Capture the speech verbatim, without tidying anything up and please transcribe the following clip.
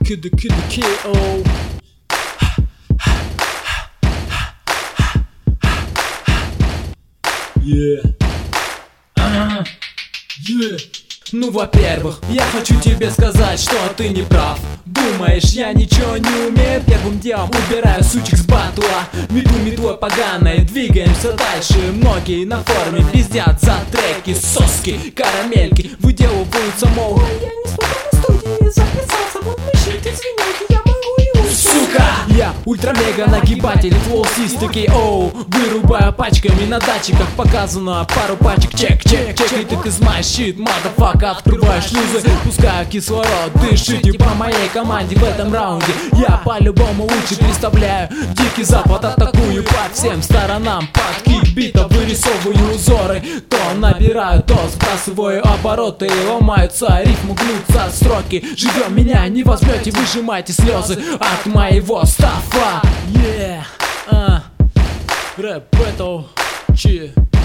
Kid, kid, K O. Yeah. Uh, yeah. Ну, во-первых, я хочу тебе сказать, что ты не прав. Думаешь, я ничего не умею? Первым делом убираю сучек с батла. Мету метлой поганой, двигаемся дальше. Многие на форуме пиздят за треки, соски, карамельки выделываются, мол, ой, я не смогу на студии записаться. Вот мышит, извините, я могу и уйти. Сука! Я ультра-мега нагибатель, флоу-систы кей о. Вырубаю пачками на датчиках, показано пару пачек. Чек, чек, чек, и ты из my shit, motherfucker. Открываю шлюзы, пускаю кислород. Дышите по моей команде в этом раунде. Я по-любому лучше представляю. Дикий запад атакую по всем сторонам. Под кик бита вырисовываю узоры. То набираю, то сбрасываю обороты. Ломаются рифмы, гнутся строки. Живем, меня не возьмете, выжимайте слезы от моего стафа. Yeah, uh, рэп battle, чи.